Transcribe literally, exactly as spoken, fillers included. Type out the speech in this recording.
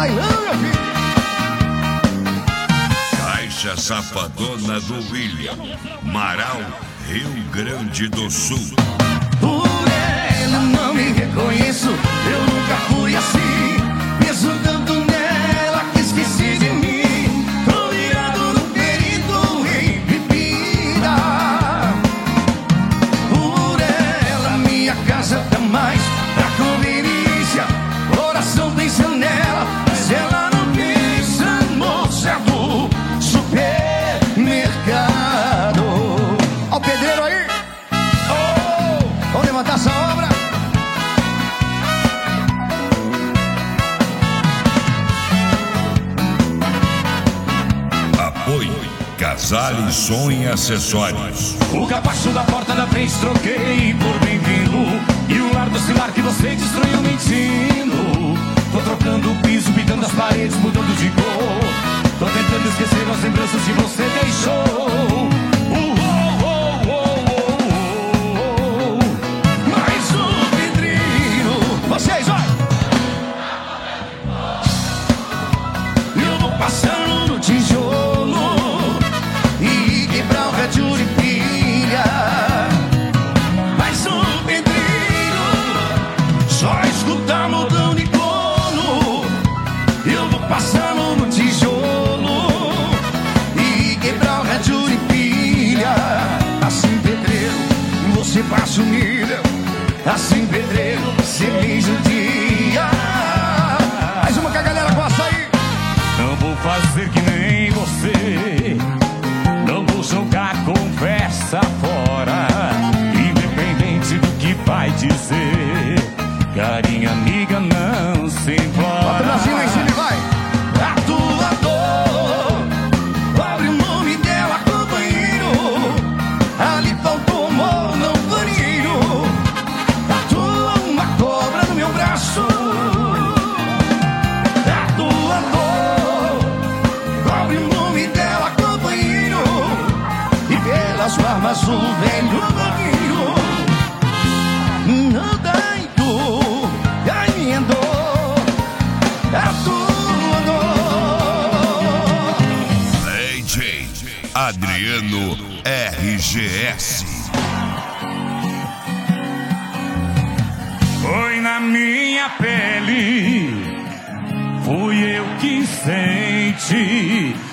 bailando, meu filho. Caixa Safadona do William, Marau, Rio Grande do Sul. Por ela não me reconheço, eu nunca fui assim. Mesmo tanto nela que esqueci de mim. Tô virado no perito em bebida. Por ela minha casa tá mais pra conveniência. Coração pensa nela, mas ela não pensa no certo supermercado. Ó o pedreiro aí. Oh, vamos levantar essa obra. Apoio Casale Som e Acessórios. O capacho da porta da frente troquei por bem-vindo. E o lar do cilar que você destruiu mentindo. Tô trocando o piso, pintando as paredes, mudando de cor. Tô tentando esquecer as lembranças que você deixou. Uh, oh, oh, oh, oh, oh. Mas o pedreiro, vocês, olha. Eu vou passando no tijolo e quebrar o rádio de pilha. Mas o pedreiro só escuta modão de corno. Eu vou passando no tijolo e quebrar o rádio de pilha. Assim, pedreiro, você passa o nível. Assim, pedreiro, você me judia. Mais uma que a galera gosta aí. Não vou fazer que nem você. Não vou jogar conversa fora. Independente do que vai dizer. Carinha amiga não se importa. Bota o bracinho aí em cima e vai. A tua dor, abre o nome dela, companheiro. Ali faltou amor, não paninho. Tatua uma cobra no meu braço. A tua dor, abre o nome dela, companheiro. E pelas armas o velho vampiro. Não dá em tu, ai minha dor, a tua dor. D J Adriano R G S. Foi na minha pele, fui eu que senti